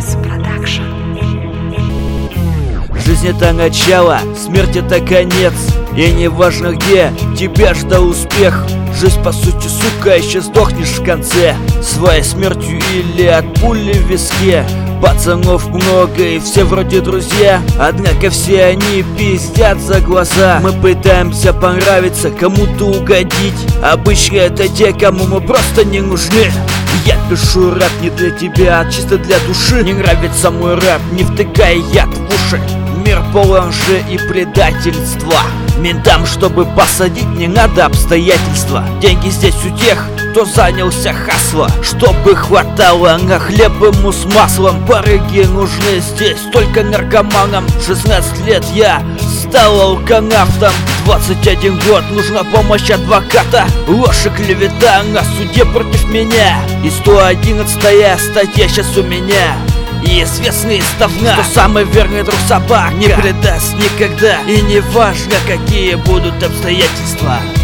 Noise Production. Жизнь — это начало, смерть — это конец. И не важно где, тебя ждал успех. Жизнь по сути, сука, еще сдохнешь в конце, своей смертью или от пули в виске. Пацанов много и все вроде друзья, однако все они пиздят за глаза. Мы пытаемся понравиться, кому-то угодить. Обычно это те, кому мы просто не нужны. Я пишу рэп не для тебя, а чисто для души. Не нравится мой рэп, не втыкай яд в уши. Мир полон лжи и предательства. Ментам, чтобы посадить, не надо обстоятельства. Деньги здесь у тех, кто занялся хасло, чтобы хватало на хлеб ему с маслом. Барыги нужны здесь только наркоманам. 16 лет я стал алканавтом. 21 год, нужна помощь адвоката. Ложь и клевета на суде против меня. И 111-я статья сейчас у меня. И известный издавна, что самый верный друг собака не предаст никогда. И не важно, какие будут обстоятельства.